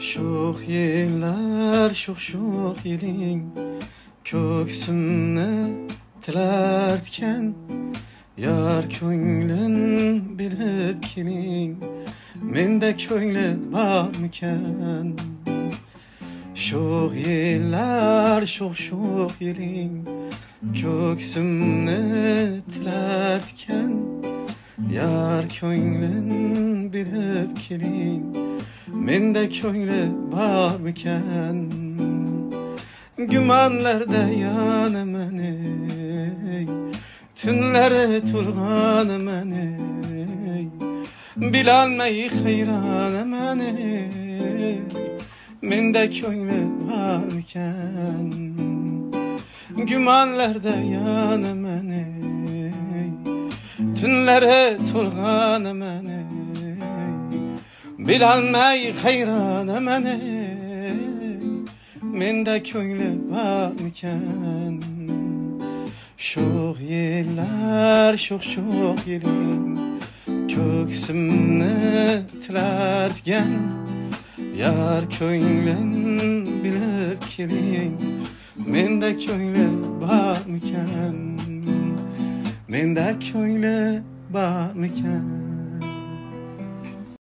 Sho'x yillar, sho'x yiling ko'ksimni tilartgan, yar ko'nglin bilib keling, menda ko'ngli bormikan? Sho'x yillar, sho'x yiling ko'ksimni tilartgan, yar ko'nglin bilib keling, menda ko'ngli bormikan? Gumonlarda yonaman ey, tunlari to'lg'anaman ey, bilolmay hayronaman ey, menda ko'ngli bormikan? Gumonlarda yonaman ey, tunlari to'lg'anaman ey, bilolmay hayronaman ey, menda ko'ngli bormikan? Sho'x yillar, sho'x yiling ko'ksimni tilartgan, yar ko'nglin bilib keling, menda ko'ngli bormikan? Menda ko'ngli bormikan?